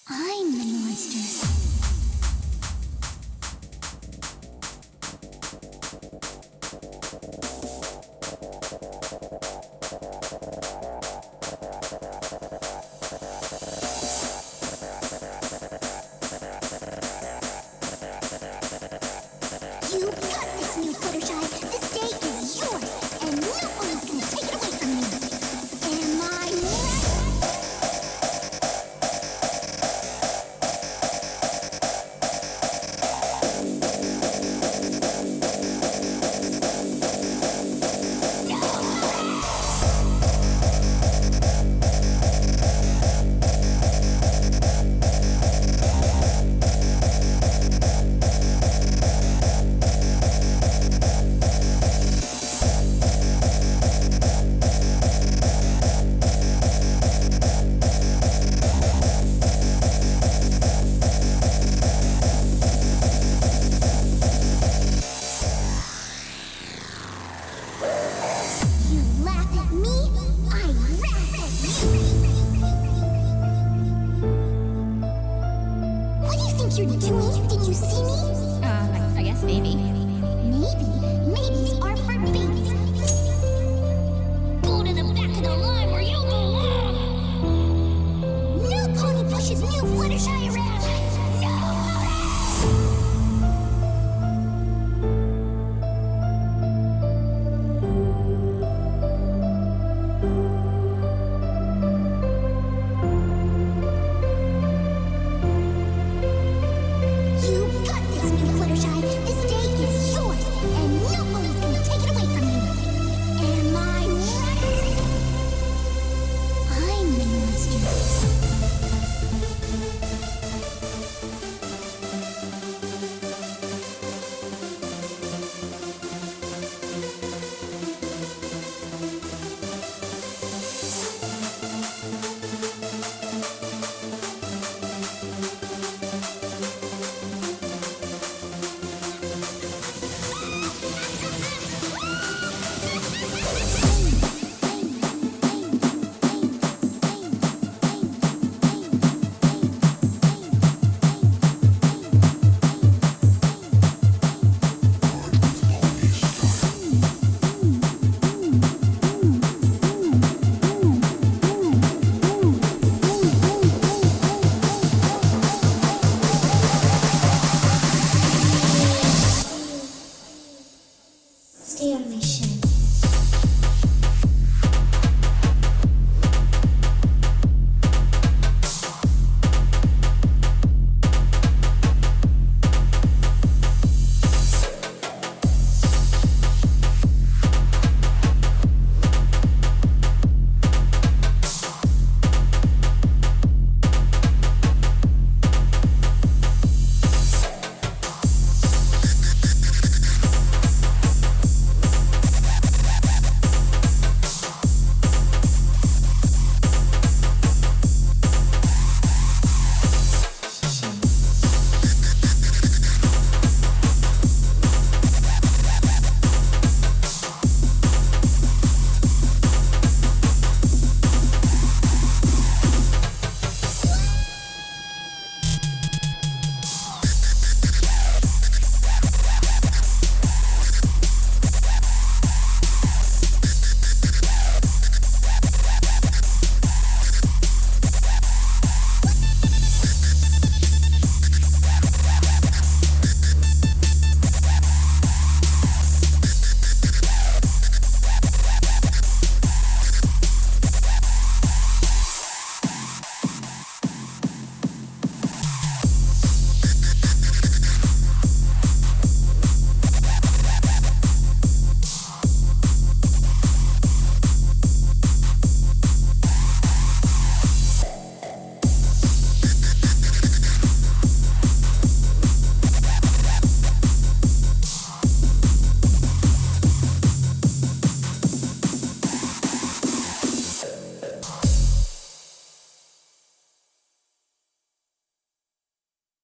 I'm the monster. You got this, new Fluttershy. This day is yours, and nobody's gonna take it away from you. Am I right? You laugh at me, I laugh at you. What do you think you're doing? Did you see me? I guess maybe. Maybes are for babies. Go to the back of the line where you belong. No pony pushes new Fluttershy